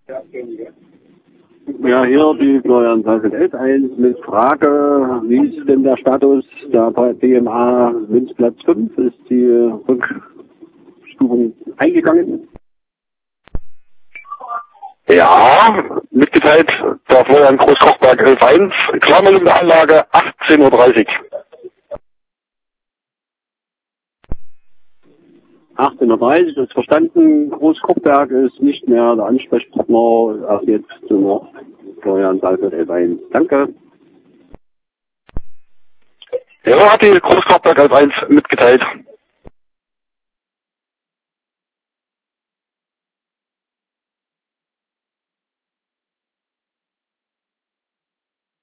Ja, hier die Florian Seifert 11.1 mit Frage, wie ist denn der Status der BMA Münzplatz 5? Ist die Rückstufung eingegangen? Ja, mitgeteilt, der Florian Großkochberg 11.1, Klarmeldung der Anlage 18:30 Uhr. 18:30 Uhr ist verstanden. Großkochberg ist nicht mehr der Ansprechpartner. Erst jetzt nur Florian Seifert 11.1. Danke. Ja, hat die Großkochberg 11.1 mitgeteilt.